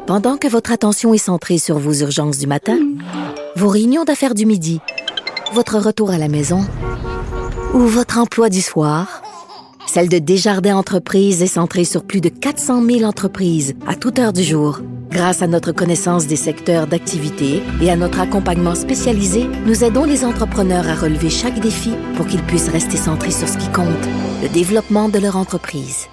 Pendant que votre attention est centrée sur vos urgences du matin, vos réunions d'affaires du midi, votre retour à la maison ou votre emploi du soir, celle de Desjardins Entreprises est centrée sur plus de 400 000 entreprises à toute heure du jour. Grâce à notre connaissance des secteurs d'activité et à notre accompagnement spécialisé, nous aidons les entrepreneurs à relever chaque défi pour qu'ils puissent rester centrés sur ce qui compte, le développement de leur entreprise.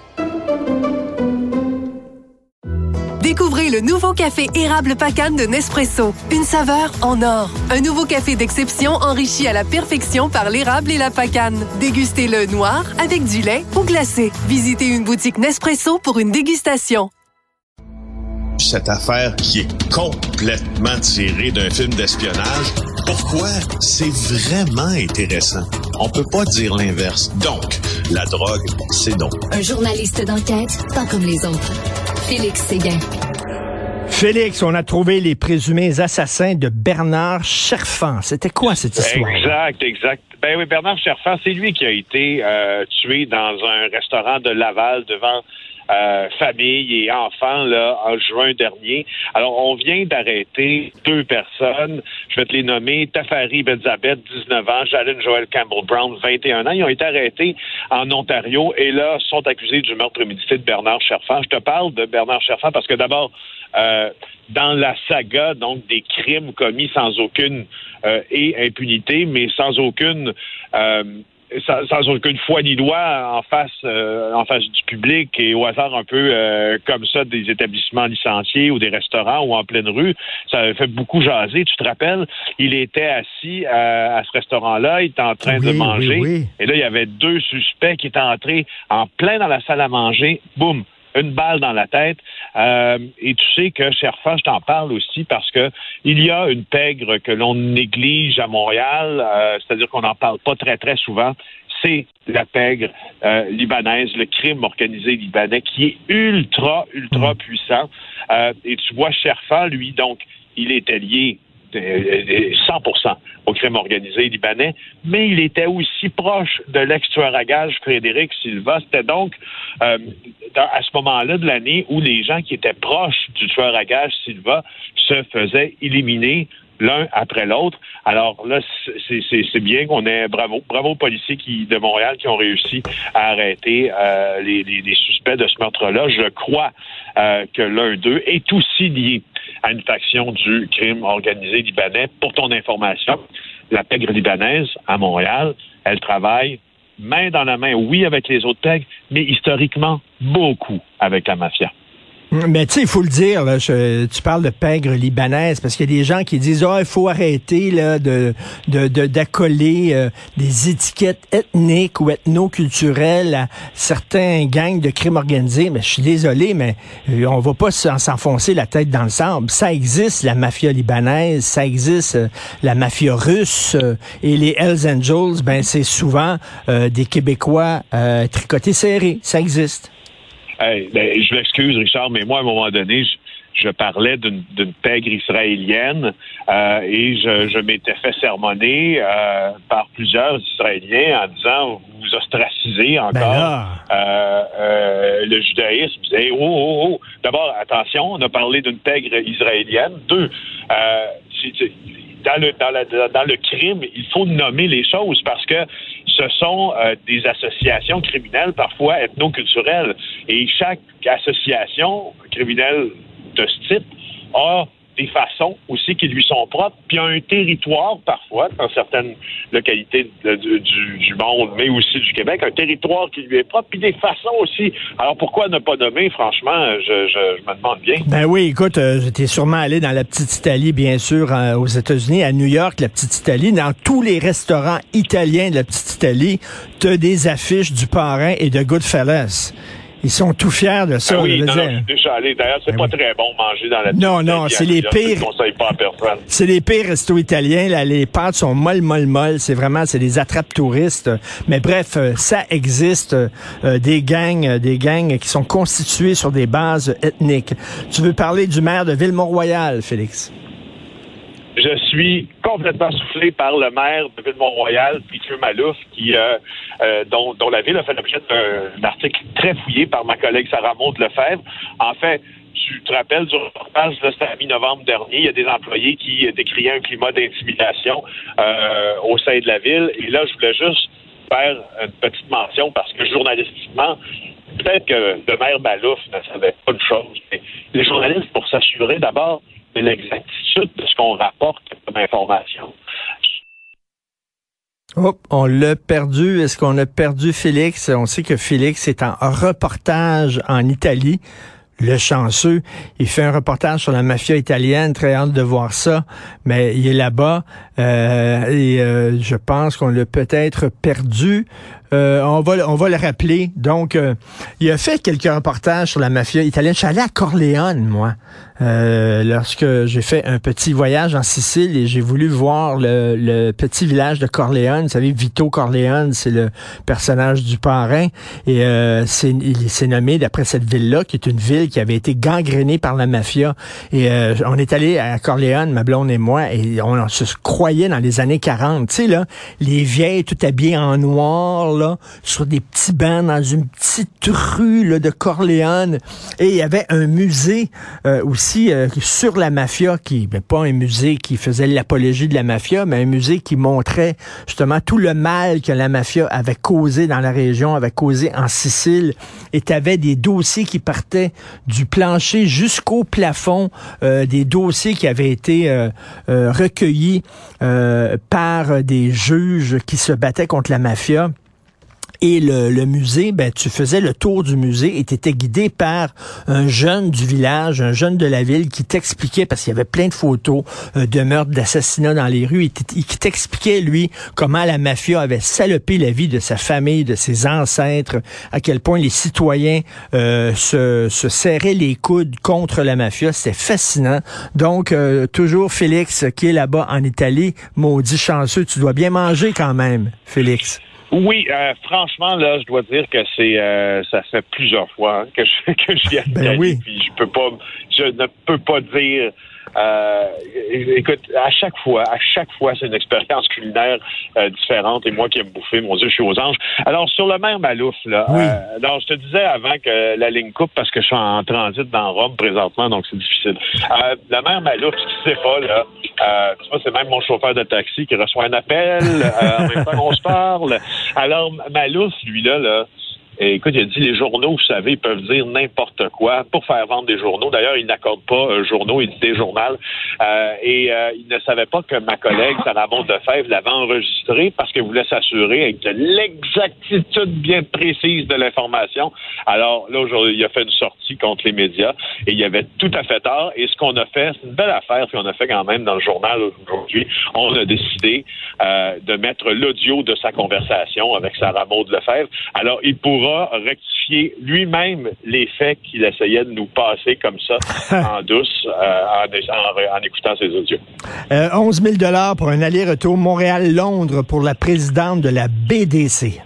Découvrez le nouveau café érable Pacane de Nespresso. Une saveur en or. Un nouveau café d'exception enrichi à la perfection par l'érable et la pacane. Dégustez-le noir, avec du lait ou glacé. Visitez une boutique Nespresso pour une dégustation. Cette affaire qui est complètement tirée d'un film d'espionnage, pourquoi c'est vraiment intéressant? On peut pas dire l'inverse. Donc, la drogue, c'est non. Un journaliste d'enquête, pas comme les autres. Félix Séguin. Félix, on a trouvé les présumés assassins de Bernard Cherfan. C'était quoi cette histoire? Exact. Ben oui, Bernard Cherfan, c'est lui qui a été tué dans un restaurant de Laval devant famille et enfants là en juin dernier. Alors, on vient d'arrêter 2 personnes. Je vais te les nommer. Tafari Benzabeth, 19 ans. Jalen Joel Campbell-Brown, 21 ans. Ils ont été arrêtés en Ontario et là, sont accusés du meurtre prémédité de Bernard Cherfan. Je te parle de Bernard Cherfan parce que d'abord, dans la saga, donc, des crimes commis sans aucune et impunité, mais sans aucune foi ni loi en face du public et au hasard un peu comme ça des établissements licenciés ou des restaurants ou en pleine rue. Ça a fait beaucoup jaser. Tu te rappelles, il était assis à ce restaurant-là, il était en train de manger. Oui. Et là, il y avait 2 suspects qui étaient entrés en plein dans la salle à manger. Boum! Une balle dans la tête. Et tu sais que, Cherfan, je t'en parle aussi parce que il y a une pègre que l'on néglige à Montréal, c'est-à-dire qu'on n'en parle pas très, très souvent. C'est la pègre libanaise, le crime organisé libanais qui est ultra puissant. Et tu vois, Cherfan, lui, donc, il était lié 100% au crime organisé libanais, mais il était aussi proche de l'ex-tueur à gages Frédéric Silva. C'était donc à ce moment-là de l'année où les gens qui étaient proches du tueur à gages Silva se faisaient éliminer l'un après l'autre. Alors là, c'est bien qu'on ait bravo aux policiers de Montréal qui ont réussi à arrêter les suspects de ce meurtre-là. Je crois que l'un d'eux est aussi lié à une faction du crime organisé libanais. Pour ton information, la pègre libanaise à Montréal, elle travaille main dans la main, oui, avec les autres pègres, mais historiquement, beaucoup avec la mafia. Mais tu sais, il faut le dire, là, tu parles de pègre libanaise, parce qu'il y a des gens qui disent il faut arrêter là, d'accoler des étiquettes ethniques ou ethno-culturelles à certains gangs de crimes organisés. Mais je suis désolé, mais on va pas s'enfoncer la tête dans le sable. Ça existe, la mafia libanaise, ça existe, la mafia russe, et les Hells Angels, ben c'est souvent des Québécois tricotés serrés. Ça existe. Je m'excuse, Richard, mais moi, à un moment donné, je parlais d'une pègre israélienne et je m'étais fait sermonner par plusieurs Israéliens en disant « vous ostracisez encore le judaïsme ». Je disais « oh. D'abord, attention, on a parlé d'une pègre israélienne. 2, dans le crime, il faut nommer les choses parce que ce sont des associations criminelles, parfois ethno-culturelles. Et chaque association criminelle de ce type a des façons aussi qui lui sont propres, puis un territoire, parfois, dans certaines localités du monde, mais aussi du Québec, un territoire qui lui est propre, puis des façons aussi. Alors, pourquoi ne pas nommer, franchement, je me demande bien. Ben oui, écoute, j'étais sûrement allé dans la Petite Italie, bien sûr, aux États-Unis, à New York, la Petite Italie. Dans tous les restaurants italiens de la Petite Italie, t'as des affiches du Parrain et de Goodfellas. Ils sont tout fiers de ça. Oui, je suis déjà allé. D'ailleurs, c'est pas très bon manger dans la petite Non, c'est les pires. Je ne conseille pas à personne. C'est les pires restos italiens. Là, les pâtes sont molles. C'est des attrapes touristes. Mais bref, ça existe. Des gangs qui sont constitués sur des bases ethniques. Tu veux parler du maire de Ville-Mont-Royal, Félix? Je suis complètement soufflé par le maire de Ville-Mont-Royal, Mathieu Mallouf, dont la ville a fait l'objet d'un article très fouillé par ma collègue Sarah Maud Lefebvre. En fait, tu te rappelles du reportage, là, c'était à mi-novembre dernier, il y a des employés qui décriaient un climat d'intimidation au sein de la ville. Et là, je voulais juste faire une petite mention parce que journalistiquement, peut-être que le maire Malouf ne savait pas de chose. Mais les journalistes, pour s'assurer d'abord de l'exactitude de ce qu'on rapporte comme information. Oh, on l'a perdu. Est-ce qu'on a perdu Félix? On sait que Félix est en reportage en Italie. Le chanceux, il fait un reportage sur la mafia italienne, très hâte de voir ça, mais il est là-bas et je pense qu'on l'a peut-être perdu. On va le rappeler. Donc, il a fait quelques reportages sur la mafia italienne. Je suis allé à Corleone, moi, lorsque j'ai fait un petit voyage en Sicile et j'ai voulu voir le petit village de Corleone. Vous savez, Vito Corleone, c'est le personnage du parrain. Et il s'est nommé d'après cette ville-là, qui est une ville qui avait été gangrénée par la mafia. Et on est allé à Corleone, ma blonde et moi, et on se croyait dans les années 40. Tu sais, là, les vieilles tout habillées en noir, là, sur des petits bancs dans une petite rue là, de Corleone. Et il y avait un musée aussi sur la mafia, pas un musée qui faisait l'apologie de la mafia, mais un musée qui montrait justement tout le mal que la mafia avait causé dans la région, avait causé en Sicile. Et tu avais des dossiers qui partaient du plancher jusqu'au plafond, des dossiers qui avaient été recueillis par des juges qui se battaient contre la mafia. Et le musée, tu faisais le tour du musée et tu étais guidé par un jeune du village, un jeune de la ville qui t'expliquait, parce qu'il y avait plein de photos de meurtres, d'assassinats dans les rues, et qui t'expliquait, lui, comment la mafia avait salopé la vie de sa famille, de ses ancêtres, à quel point les citoyens se serraient les coudes contre la mafia. C'était fascinant. Donc, toujours Félix qui est là-bas en Italie, maudit chanceux, tu dois bien manger quand même, Félix. Oui, franchement, là, je dois dire que ça fait plusieurs fois que je viens d'Italie, oui. Puis je ne peux pas dire. Écoute, à chaque fois, c'est une expérience culinaire différente. Et moi qui aime bouffer, mon Dieu, je suis aux anges. Alors, sur le maire Malouf, là, oui. alors, je te disais avant que la ligne coupe parce que je suis en transit dans Rome présentement, donc c'est difficile. Le maire Malouf, tu sais pas, là, tu vois, c'est même mon chauffeur de taxi qui reçoit un appel en même temps qu'on se parle. Alors, Malouf, lui, là, et écoute, il a dit, les journaux, vous savez, ils peuvent dire n'importe quoi pour faire vendre des journaux. D'ailleurs, il n'accorde pas journaux, il dit des journaux. Il ne savait pas que ma collègue, Sarah Maud-Lefebvre, l'avait enregistré parce qu'elle voulait s'assurer avec de l'exactitude bien précise de l'information. Alors là, aujourd'hui, il a fait une sortie contre les médias et il avait tout à fait tort. Et ce qu'on a fait, c'est une belle affaire qu'on a fait quand même dans le journal aujourd'hui. On a décidé de mettre l'audio de sa conversation avec Sarah Maud-Lefebvre. Alors, il pourra rectifier lui-même les faits qu'il essayait de nous passer comme ça en douce en écoutant ses audios. 11 000 $ pour un aller-retour Montréal-Londres pour la présidente de la BDC.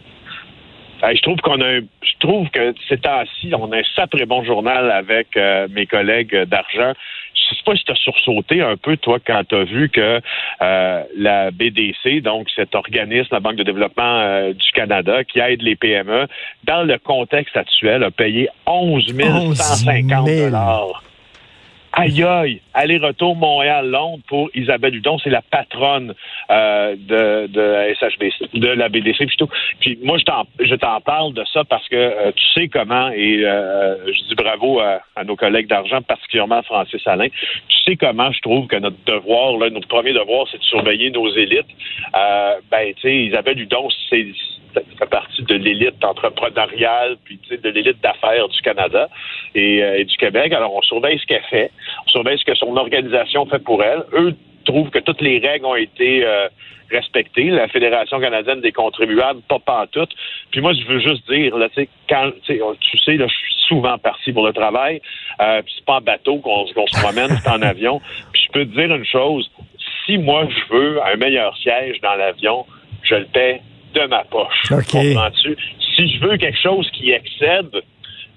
Je trouve que ces temps-ci, on a un sacré bon journal avec mes collègues d'argent. Je sais pas si tu as sursauté un peu, toi, quand tu as vu que la BDC, donc cet organisme, la Banque de développement du Canada, qui aide les PME, dans le contexte actuel, a payé 11 150 $. Aïe aïe, aller-retour Montréal-Londres pour Isabelle Hudon, c'est la patronne de SHBC, de la BDC plutôt. Puis moi je t'en parle de ça parce que tu sais comment, et je dis bravo à nos collègues d'argent, particulièrement Francis Alain. Tu sais comment je trouve que notre devoir, là, notre premier devoir, c'est de surveiller nos élites. Tu sais, Isabelle Hudon, ça fait partie de l'élite entrepreneuriale, puis tu sais, de l'élite d'affaires du Canada et du Québec. Alors, on surveille ce qu'elle fait, on surveille ce que son organisation fait pour elle. Eux trouvent que toutes les règles ont été respectées. La Fédération canadienne des contribuables, pas pantoute. Puis moi, je veux juste dire, là, tu sais, là, je suis souvent parti pour le travail. Puis c'est pas en bateau qu'on se promène, c'est en avion. Puis je peux te dire une chose, si moi, je veux un meilleur siège dans l'avion, je le paie de ma poche. Okay. Comprends-tu? Si je veux quelque chose qui excède ce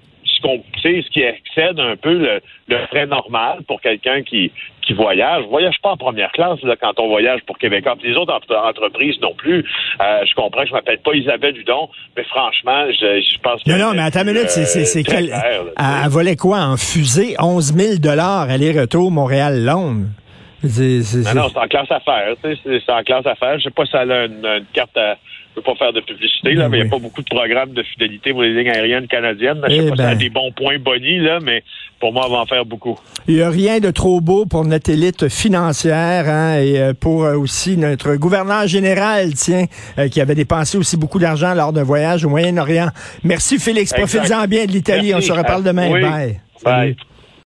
ce qui excède un peu le frais normal pour quelqu'un qui voyage. Je voyage pas en première classe là, quand on voyage pour Québécois. Les autres entreprises non plus. Je comprends que je m'appelle pas Isabelle Hudon, mais franchement, je pense que... Non, mais attends une minute, c'est quel... Elle volait quoi en fusée? 11 000 aller-retour Montréal-Londres. Non, c'est en classe affaires. C'est en classe affaires. Je sais pas si elle a une carte à... Je ne veux pas faire de publicité, là, mais il n'y a pas beaucoup de programmes de fidélité pour les lignes aériennes canadiennes. Je sais pas si elle a des bons points bonus, là, mais pour moi, elle va en faire beaucoup. Il n'y a rien de trop beau pour notre élite financière, hein, et pour aussi notre gouverneur général, qui avait dépensé aussi beaucoup d'argent lors d'un voyage au Moyen-Orient. Merci, Félix. Profitez-en bien de l'Italie. Merci. On se reparle demain. Oui. Bye. Bye. Salut.